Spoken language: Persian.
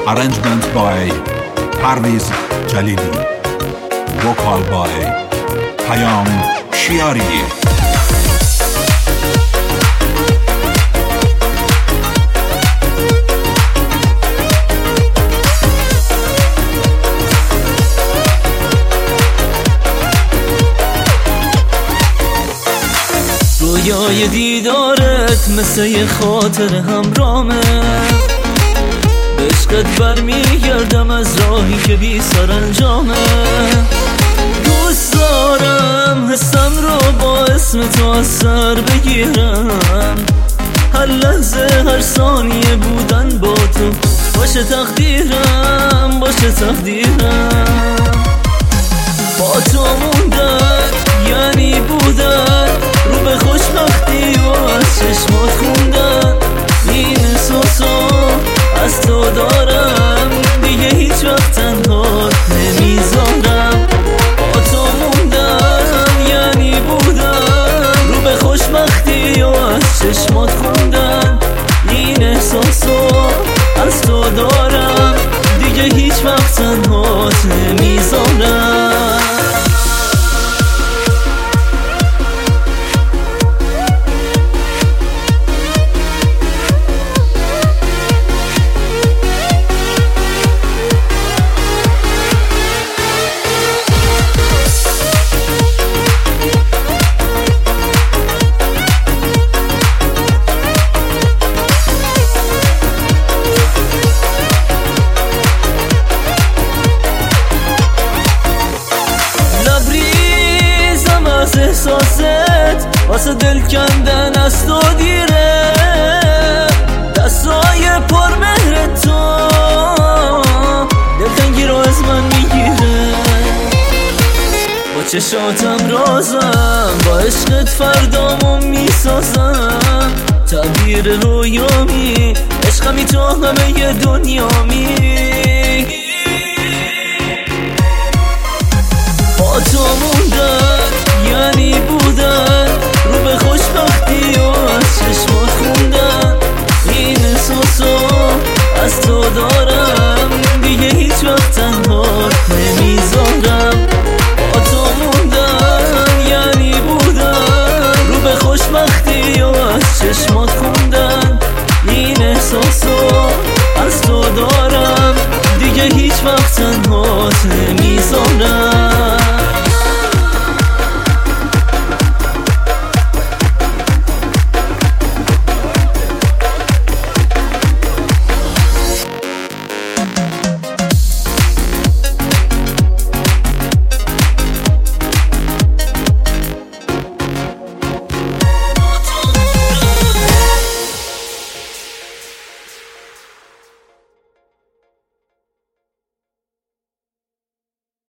Arrangement by Parviz Jalili. Vocal by Payam Shiari. رویای دیدارت مثل یه خاطر همرامه، به عشقت برمیگردم از راهی که بی سرانجامه. دوست دارم حسم رو با اسم تو از سر بگیرم، هر لحظه هر ثانیه بودن با تو باشه تقدیرم، باشه تقدیرم. با تو موندن یعنی بودن رو به خوشبختی و از چشمات خوندن. این احساسو از تو دارم، دیگه هیچ وقت تنها نمیذارم. با تو موندن یعنی بودن رو به خوشبختی و از چشمات خوندن. این احساسو از تو دارم، دیگه هیچ وقت تنها نمیذارم. احساست واسه دل کندن از تو دیره، دستای پر مهر تو دلتنگی رو از من میگیره. با چشاتم رازم، با عشقت فردامو میسازم. تعبیر رویامی عشقمی تو همه دنیامی. با تو